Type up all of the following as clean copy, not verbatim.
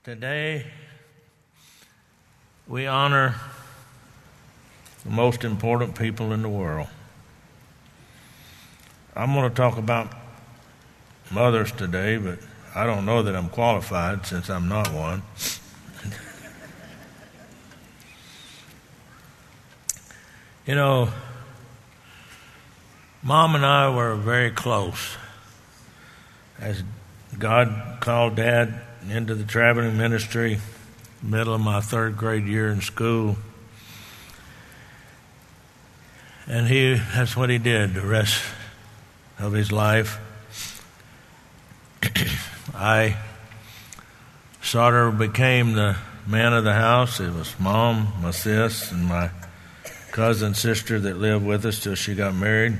Today, we honor the most important people in the world. I'm going to talk about mothers today, but I don't know that I'm qualified since I'm not one. You know, Mom and I were very close. As God called Dad into the traveling ministry, middle of my third grade year in school. And that's what he did the rest of his life. I sort of became the man of the house. It was Mom, my sis, and my cousin sister that lived with us till she got married.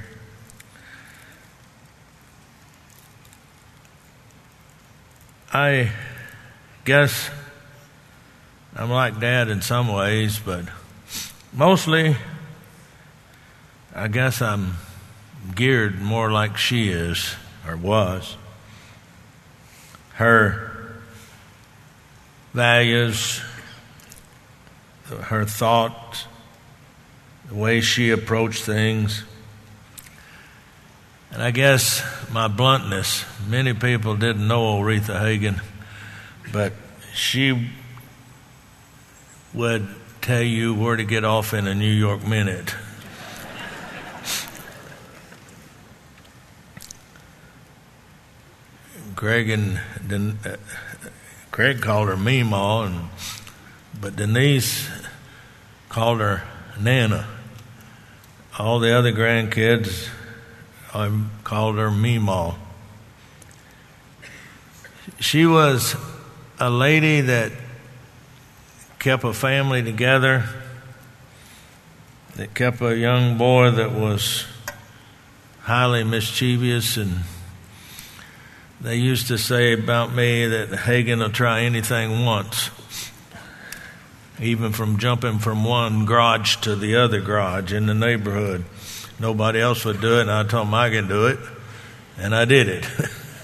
I guess I'm like Dad in some ways, but mostly I guess I'm geared more like she is or was. Her values, her thoughts, the way she approached things, and I guess my bluntness. Many people didn't know Aretha Hagen, but she would tell you where to get off in a New York minute. Craig called her Meemaw, but Denise called her Nana. All the other grandkids called her Meemaw. She was a lady that kept a family together, that kept a young boy that was highly mischievous, and they used to say about me that Hagen will try anything once, even from jumping from one garage to the other garage in the neighborhood. Nobody else would do it, and I told him I could do it, and I did it.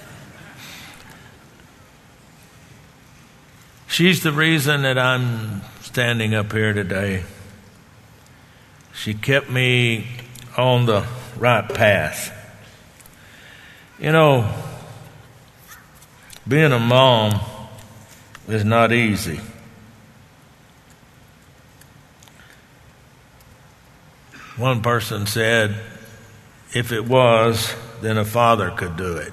She's the reason that I'm standing up here today. She kept me on the right path. You know, being a mom is not easy. One person said, if it was, then a father could do it.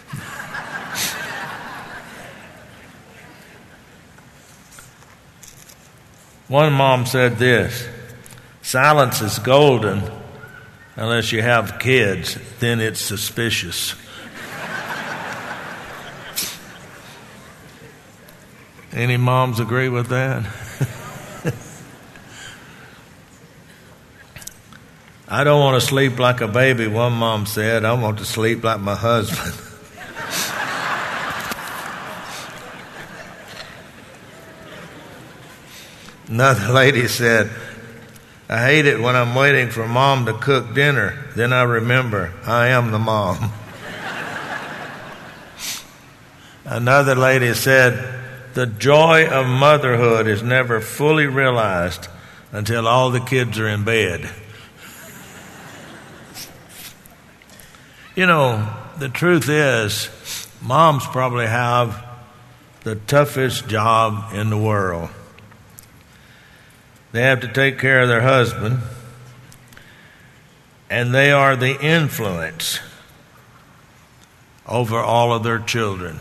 One mom said this: silence is golden unless you have kids, then it's suspicious. Any moms agree with that? I don't want to sleep like a baby, one mom said. I want to sleep like my husband. Another lady said, I hate it when I'm waiting for Mom to cook dinner. Then I remember I am the mom. Another lady said, the joy of motherhood is never fully realized until all the kids are in bed. You know, the truth is, moms probably have the toughest job in the world. They have to take care of their husband, and they are the influence over all of their children.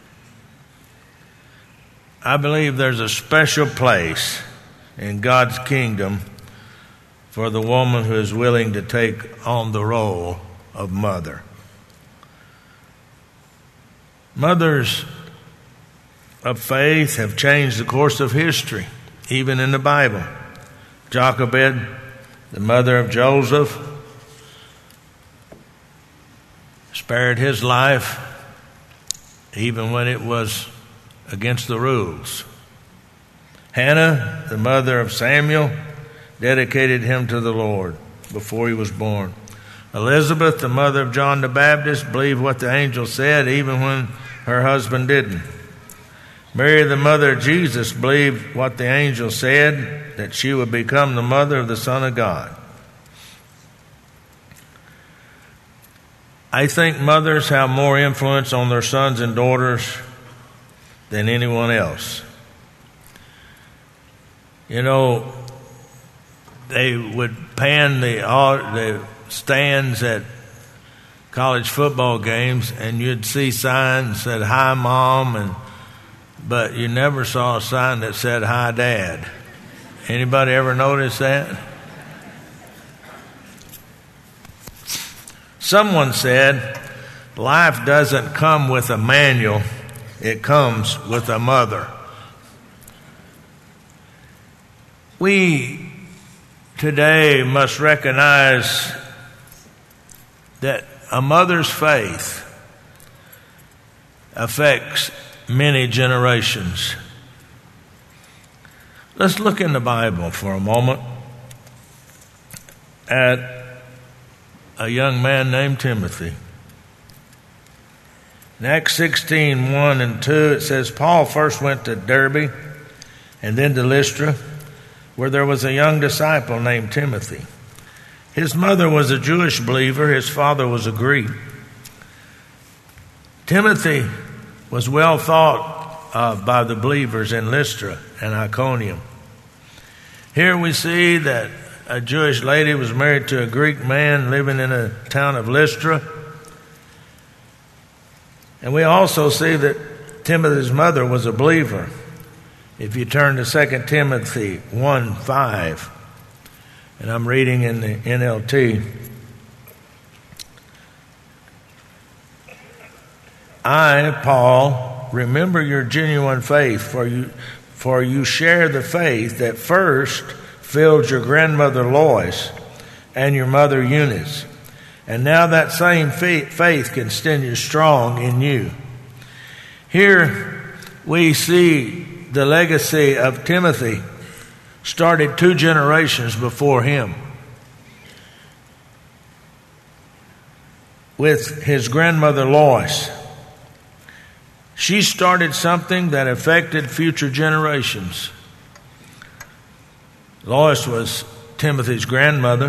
I believe there's a special place in God's kingdom for the woman who is willing to take on the role of mother. Mothers of faith have changed the course of history, even in the Bible. Jochebed, the mother of Joseph, spared his life even when it was against the rules. Hannah, the mother of Samuel, dedicated him to the Lord before he was born. Elizabeth, the mother of John the Baptist, believed what the angel said even when her husband didn't. Mary, the mother of Jesus, believed what the angel said, that she would become the mother of the Son of God. I think mothers have more influence on their sons and daughters than anyone else. You know, they would pan the stands at college football games, and you'd see signs that said, "Hi, Mom," but you never saw a sign that said, "Hi, Dad." Anybody ever notice that? Someone said, life doesn't come with a manual, it comes with a mother. We today must recognize that a mother's faith affects many generations. Let's look in the Bible for a moment at a young man named Timothy. In Acts 16:1 and 2, it says, Paul first went to Derbe and then to Lystra, where there was a young disciple named Timothy. His mother was a Jewish believer. His father was a Greek. Timothy was well thought of by the believers in Lystra and Iconium. Here we see that a Jewish lady was married to a Greek man living in a town of Lystra. And we also see that Timothy's mother was a believer. If you turn to 2 Timothy 1:5, and I'm reading in the NLT. I, Paul, remember your genuine faith, for you share the faith that first filled your grandmother Lois and your mother Eunice. And now that same faith continues strong in you. Here we see the legacy of Timothy started 2 generations before him, with his grandmother Lois. She started something that affected future generations. Lois was Timothy's grandmother.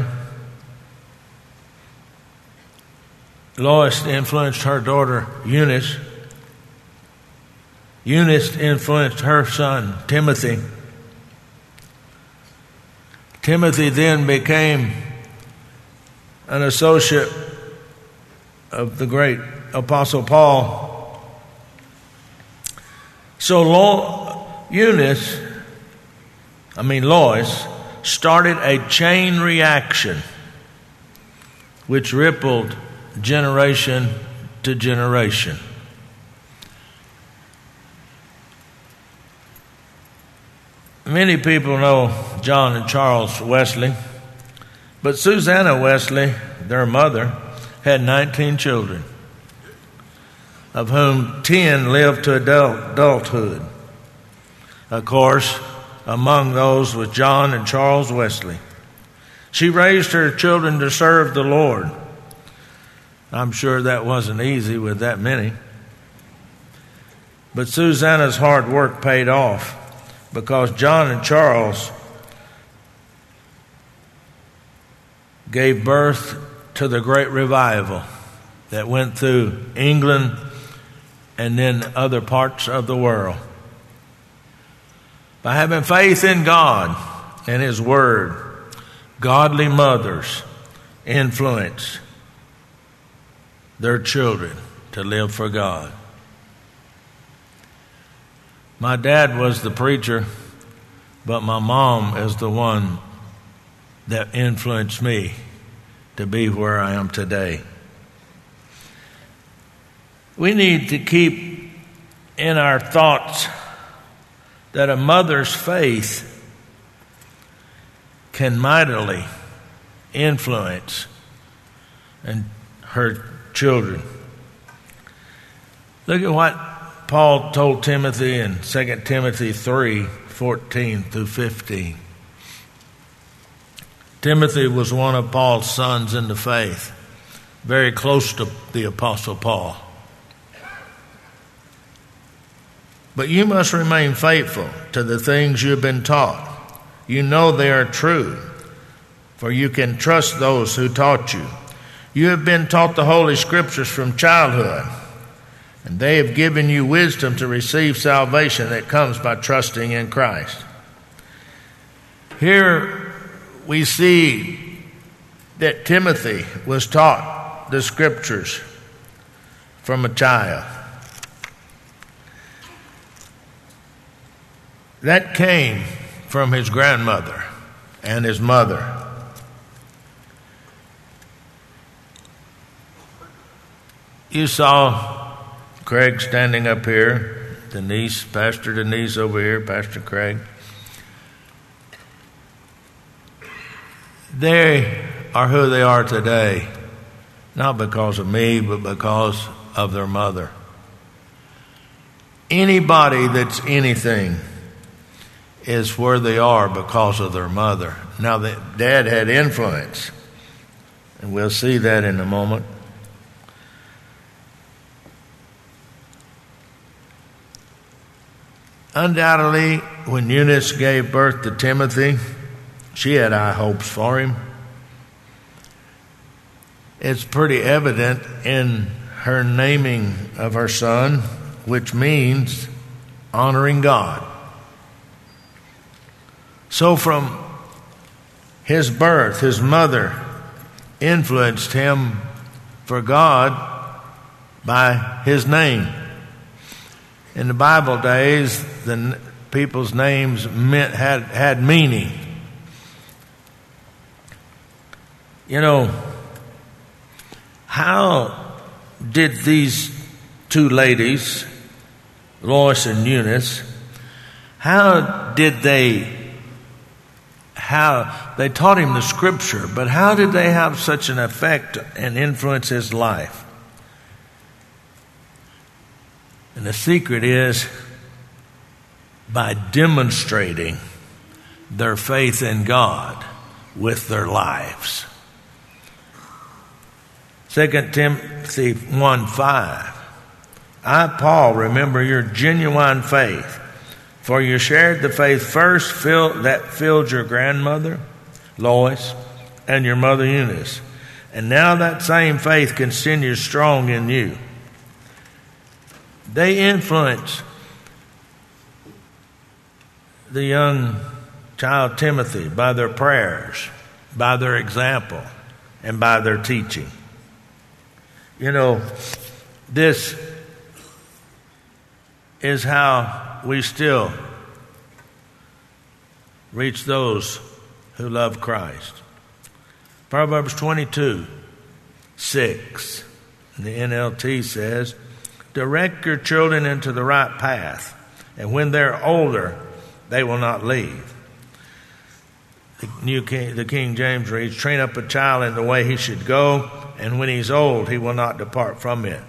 Lois influenced her daughter Eunice. Eunice influenced her son Timothy. Timothy then became an associate of the great Apostle Paul. So Lois started a chain reaction which rippled generation to generation. Many people know John and Charles Wesley, but Susanna Wesley, their mother, had 19 children, of whom 10 lived to adulthood. Of course, among those was John and Charles Wesley. She raised her children to serve the Lord. I'm sure that wasn't easy with that many. But Susanna's hard work paid off, because John and Charles gave birth to the great revival that went through England and then other parts of the world. By having faith in God and His Word, godly mothers influence their children to live for God. My dad was the preacher, but my mom is the one that influenced me to be where I am today. We need to keep in our thoughts that a mother's faith can mightily influence her children. Look at what Paul told Timothy in 2 Timothy 3:14 through 15. Timothy was one of Paul's sons in the faith, very close to the Apostle Paul. But you must remain faithful to the things you have been taught. You know they are true, for you can trust those who taught you. You have been taught the Holy Scriptures from childhood, and they have given you wisdom to receive salvation that comes by trusting in Christ. Here we see that Timothy was taught the Scriptures from a child. That came from his grandmother and his mother. You saw Craig standing up here, Denise, Pastor Denise over here, Pastor Craig. They are who they are today, not because of me, but because of their mother. Anybody that's anything is where they are because of their mother. Now, Dad had influence, and we'll see that in a moment. Undoubtedly, when Eunice gave birth to Timothy, she had high hopes for him. It's pretty evident in her naming of her son, which means honoring God. So from his birth, his mother influenced him for God by his name. In the Bible days, the people's names had meaning. You know, how did these two ladies, Lois and Eunice, how they taught him the Scripture, but how did they have such an effect and influence his life? And the secret is by demonstrating their faith in God with their lives. 2 Timothy 1:5. I, Paul, remember your genuine faith, for you shared the faith first that filled your grandmother, Lois, and your mother, Eunice. And now that same faith continues strong in you. They influence the young child Timothy by their prayers, by their example, and by their teaching. You know, this is how we still reach those who love Christ. Proverbs 22:6, the NLT says, direct your children into the right path, and when they're older, they will not leave. The King James reads, train up a child in the way he should go, and when he's old, he will not depart from it.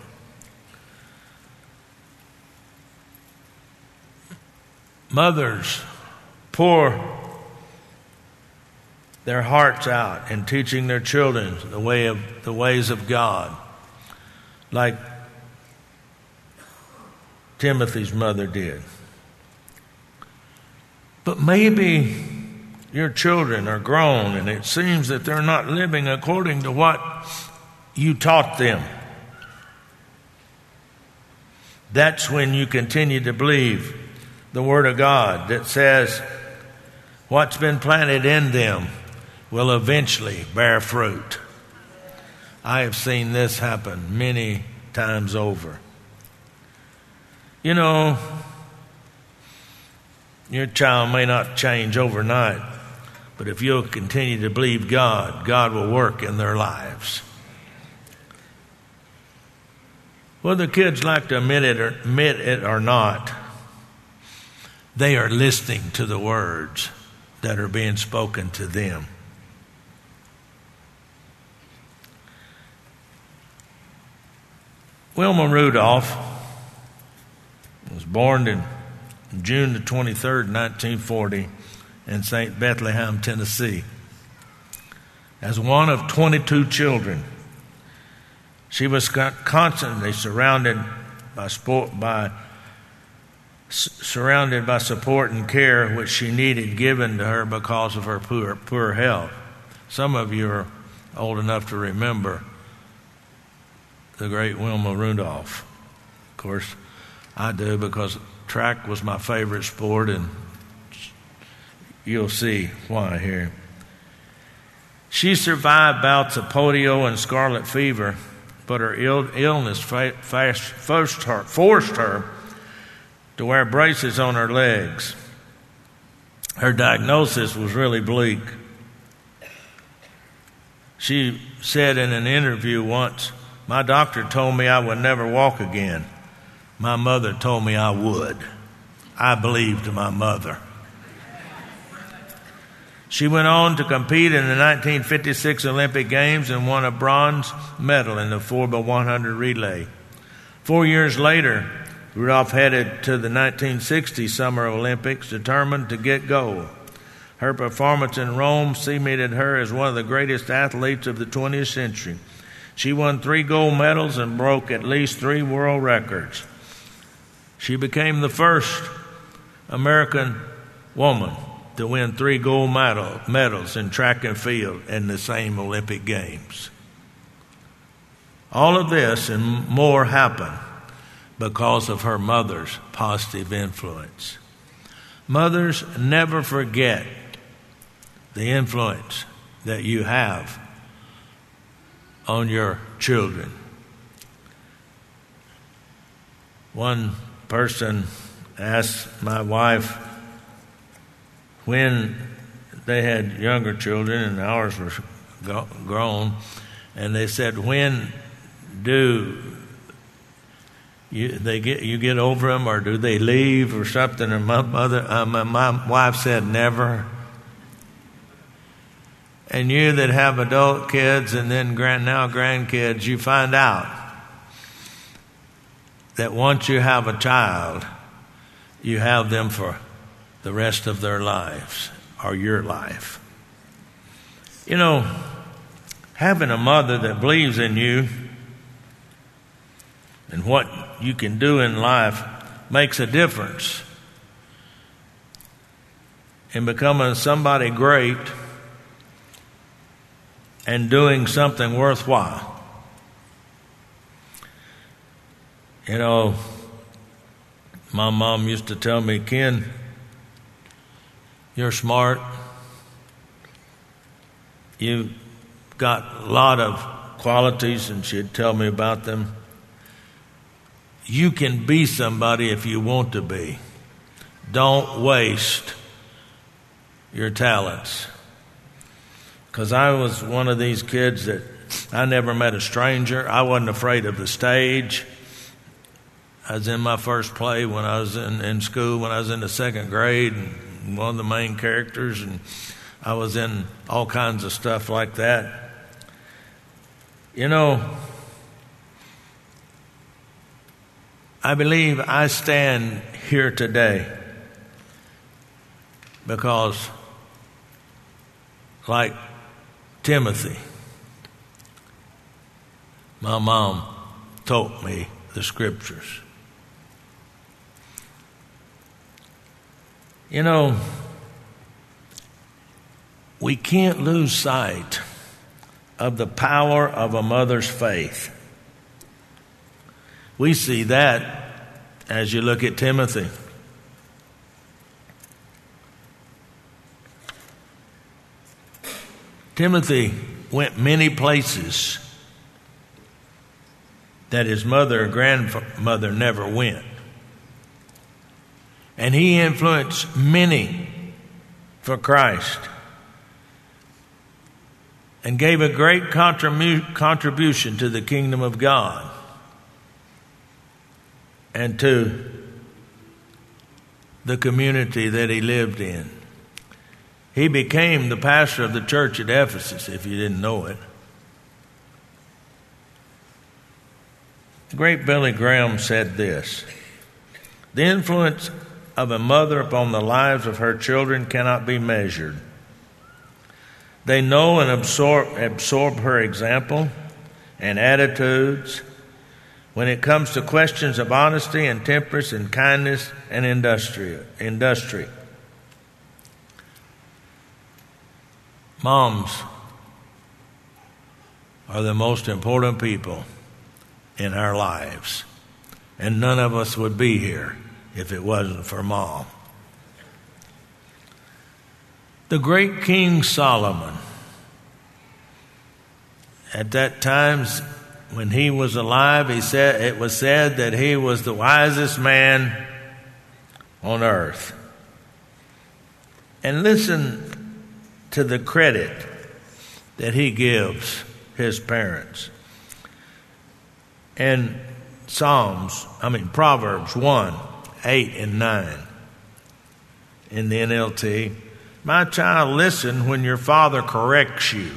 Mothers pour their hearts out in teaching their children the ways of God, like Timothy's mother did. But maybe your children are grown and it seems that they're not living according to what you taught them. That's when you continue to believe the Word of God that says what's been planted in them will eventually bear fruit. I have seen this happen many times over. You know, your child may not change overnight, but if you'll continue to believe God, God will work in their lives. Whether kids like to admit it or not, they are listening to the words that are being spoken to them. Wilma Rudolph was born in June the 23rd, 1940, in St. Bethlehem, Tennessee. As one of 22 children, she was constantly surrounded by surrounded by support and care which she needed given to her because of her poor health. Some of you are old enough to remember the great Wilma Rudolph. Of course, I do, because track was my favorite sport, and you'll see why here. She survived bouts of polio and scarlet fever, but her illness forced her to wear braces on her legs. Her diagnosis was really bleak. She said in an interview once, "My doctor told me I would never walk again. My mother told me I would. I believed my mother." She went on to compete in the 1956 Olympic Games and won a bronze medal in the 4x100 relay. 4 years later, Rudolph headed to the 1960 Summer Olympics determined to get gold. Her performance in Rome cemented her as one of the greatest athletes of the 20th century. She won 3 gold medals and broke at least 3 world records. She became the first American woman to win 3 gold medals in track and field in the same Olympic Games. All of this and more happened because of her mother's positive influence. Mothers, never forget the influence that you have on your children. One person asked my wife, when they had younger children and ours were grown, and they said, "When do you get over them, or do they leave or something?" And my wife said, "Never." And you that have adult kids and then now grandkids, you find out that once you have a child, you have them for the rest of their lives, or your life. You know, having a mother that believes in you and what you can do in life makes a difference in becoming somebody great and doing something worthwhile. You know, my mom used to tell me, "Ken, you're smart. You've got a lot of qualities," and she'd tell me about them. "You can be somebody if you want to be. Don't waste your talents." Because I was one of these kids that I never met a stranger. I wasn't afraid of the stage. I was in my first play when I was in school, when I was in the 2nd grade, and one of the main characters, and I was in all kinds of stuff like that. You know, I believe I stand here today because, like Timothy, my mom taught me the scriptures. You know, we can't lose sight of the power of a mother's faith. We see that as you look at Timothy. Timothy went many places that his mother or grandmother never went. And he influenced many for Christ and gave a great contribution to the kingdom of God and to the community that he lived in. He became the pastor of the church at Ephesus, if you didn't know it. The great Billy Graham said this: "The influence of a mother upon the lives of her children cannot be measured. They know and absorb her example and attitudes. when it comes to questions of honesty and temperance and kindness and industry. Moms are the most important people in our lives, and none of us would be here if it wasn't for Mom. The great King Solomon, at that time when he was alive, it was said that he was the wisest man on earth. And listen to the credit that he gives his parents. In Proverbs 1, 8 and 9 in the NLT, my child, listen when your father corrects you.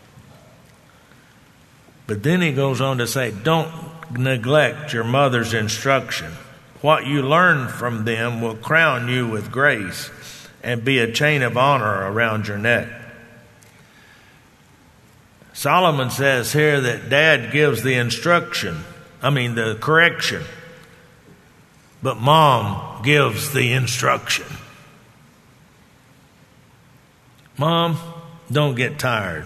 But then he goes on to say, don't neglect your mother's instruction. What you learn from them will crown you with grace and be a chain of honor around your neck. Solomon says here that Dad gives the correction, but Mom gives the instruction. Mom, don't get tired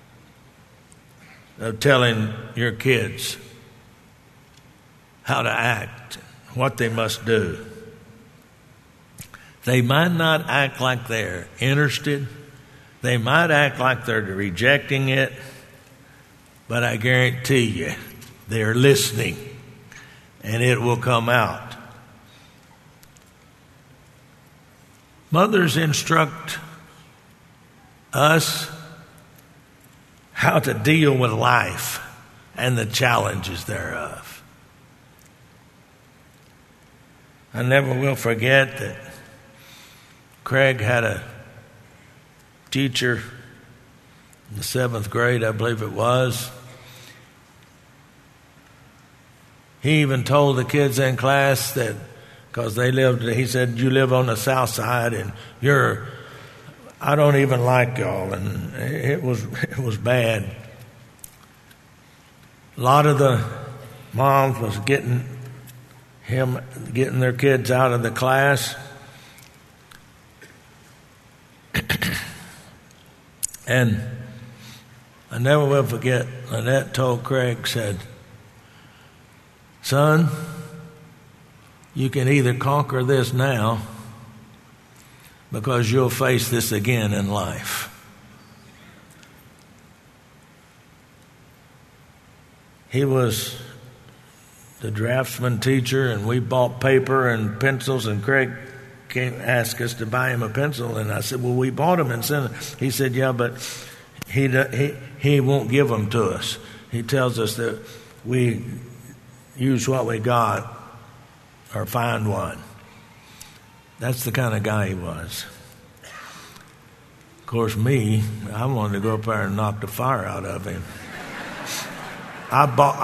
of telling your kids how to act, what they must do. They might not act like they're interested. They might act like they're rejecting it. But I guarantee you, they're listening, and it will come out. Mothers instruct us how to deal with life and the challenges thereof. I never will forget that Craig had a teacher in the 7th grade, I believe it was. He even told the kids in class that, because he said, you live on the south side and I don't even like y'all, and it was bad. A lot of the moms was getting their kids out of the class. And I never will forget, Lynette told Craig, said, son, you can either conquer this now because you'll face this again in life. He was the draftsman teacher, and we bought paper and pencils, and Craig asked us to buy him a pencil, and I said, well, we bought them and sent them. He said, yeah, but he won't give them to us. He tells us that we use what we got or find one. That's the kind of guy he was. Of course, I wanted to go up there and knock the fire out of him. I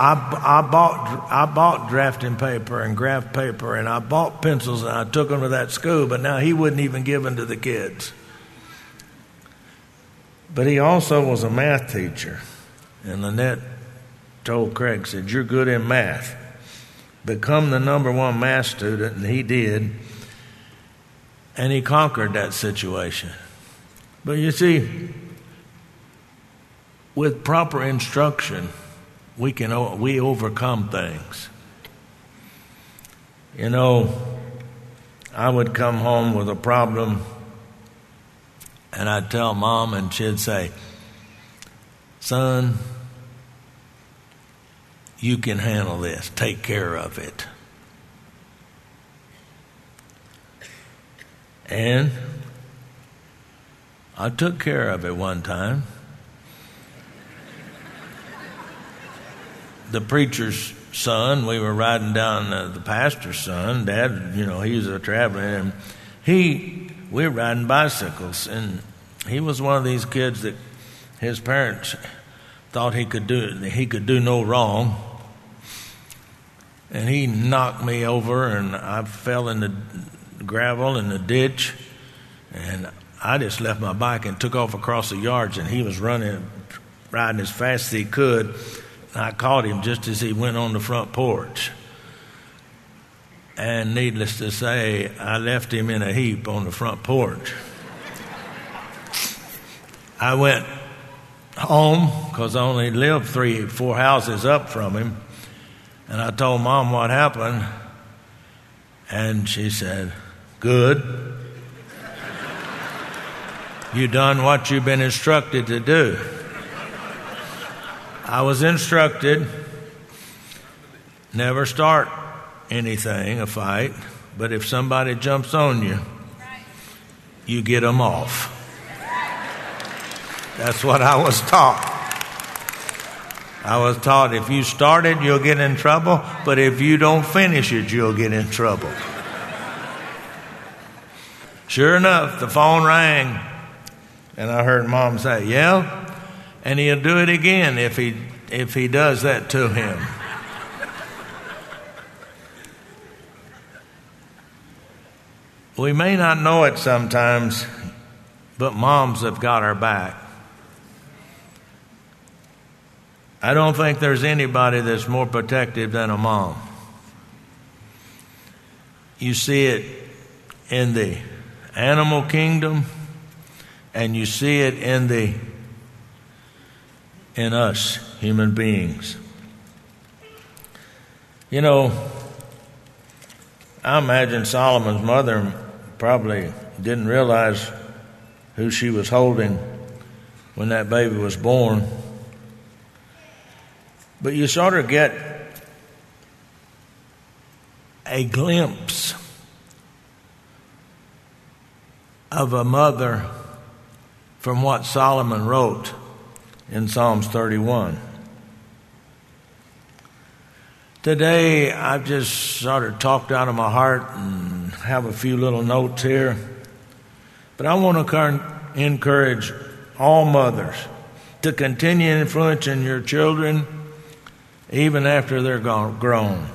bought drafting paper and graph paper, and I bought pencils, and I took them to that school, but now he wouldn't even give them to the kids. But he also was a math teacher. And Lynette told Craig, said, you're good in math. Become the number one math student, and he did. And he conquered that situation. But you see, with proper instruction, we overcome things. You know, I would come home with a problem, and I'd tell Mom, and she'd say, son, you can handle this. Take care of it. And I took care of it one time. The preacher's son, we were riding down, the pastor's son, Dad, he was a traveler, and we were riding bicycles, and he was one of these kids that his parents thought he could do no wrong. And he knocked me over, and I fell in the gravel in the ditch, and I just left my bike and took off across the yards, and he was riding as fast as he could, I caught him just as he went on the front porch. And needless to say, I left him in a heap on the front porch. I went home because I only lived 3-4 houses up from him. And I told Mom what happened. And she said, "Good. You done what you've been instructed to do." I was instructed never start anything, a fight, but if somebody jumps on you, you get them off. That's what I was taught. I was taught if you start it, you'll get in trouble, but if you don't finish it, you'll get in trouble. Sure enough, the phone rang, and I heard Mom say, "Yeah, and he'll do it again if he does that to him." We may not know it sometimes, but moms have got our back. I don't think there's anybody that's more protective than a mom. You see it in the animal kingdom, and you see it in us, human beings. You know, I imagine Solomon's mother probably didn't realize who she was holding when that baby was born. But you sort of get a glimpse of a mother from what Solomon wrote in Psalms 31. Today, I've just sort of talked out of my heart and have a few little notes here. But I want to encourage all mothers to continue influencing your children even after they're grown.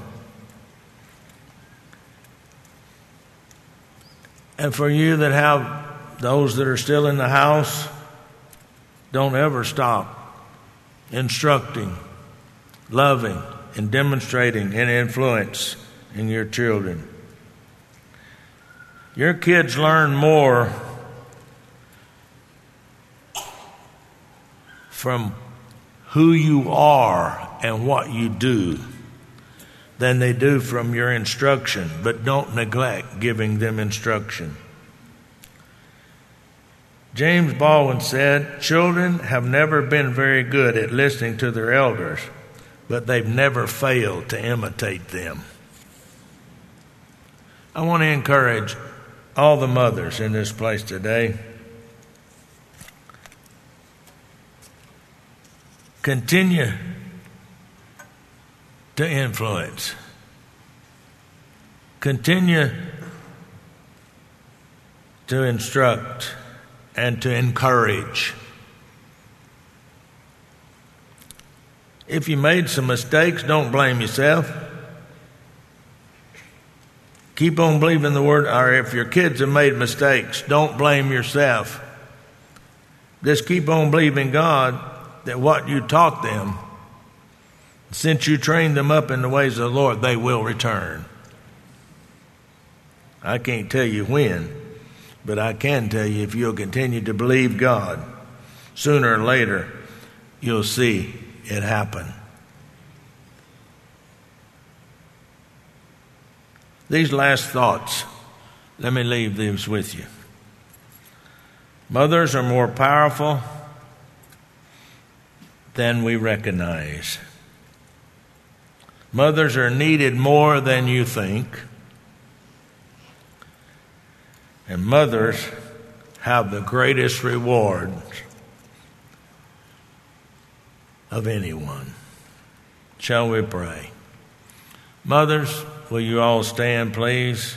And for you that have those that are still in the house, don't ever stop instructing, loving, and demonstrating an influence in your children. Your kids learn more from who you are and what you do than they do from your instruction, but don't neglect giving them instruction. James Baldwin said, "Children have never been very good at listening to their elders, but they've never failed to imitate them." I want to encourage all the mothers in this place today. Continue to influence. Continue to instruct and to encourage. If you made some mistakes, don't blame yourself. Keep on believing the word. Or if your kids have made mistakes, don't blame yourself. Just keep on believing God that what you taught them, since you trained them up in the ways of the Lord, they will return. I can't tell you when, but I can tell you if you'll continue to believe God, sooner or later you'll see it happen. These last thoughts, let me leave these with you. Mothers are more powerful than we recognize. Mothers are needed more than you think. And mothers have the greatest reward of anyone. Shall we pray? Mothers, will you all stand, please?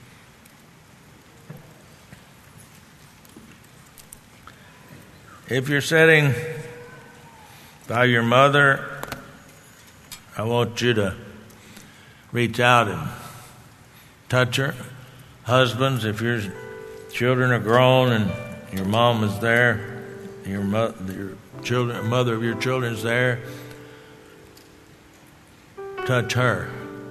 If you're sitting by your mother, I want you to reach out and touch her. Husbands, if your children are grown and your mom is there, your mother of your children is there, touch her.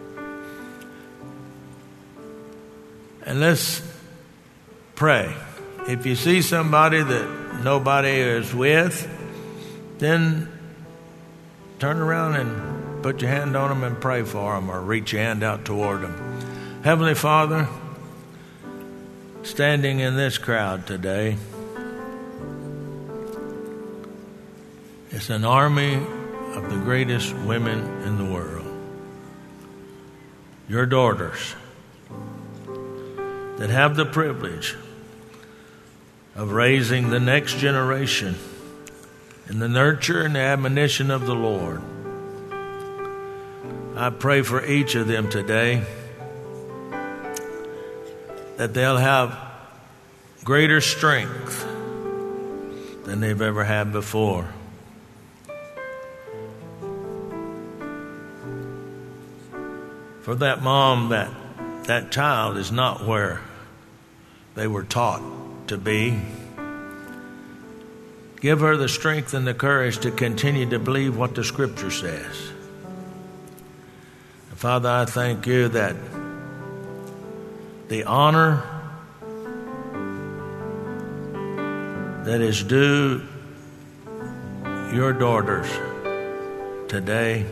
And let's pray. If you see somebody that nobody is with, then turn around and put your hand on them and pray for them, or reach your hand out toward them. Heavenly Father, standing in this crowd today, it's an army of the greatest women in the world. Your daughters that have the privilege of raising the next generation in the nurture and the admonition of the Lord. I pray for each of them today that they'll have greater strength than they've ever had before. For that mom, that child is not where they were taught to be. Give her the strength and the courage to continue to believe what the Scripture says. Father, I thank you that the honor that is due your daughters today,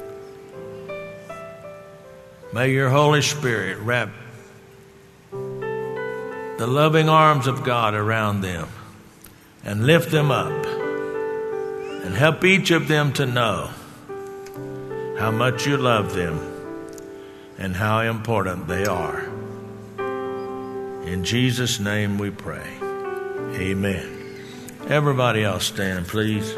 may your Holy Spirit wrap the loving arms of God around them and lift them up and help each of them to know how much you love them and how important they are. In Jesus' name we pray. Amen. Everybody else stand, please.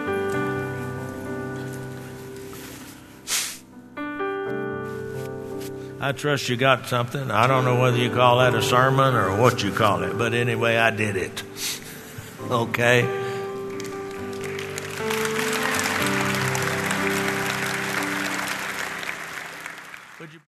I trust you got something. I don't know whether you call that a sermon or what you call it, but anyway, I did it. Okay?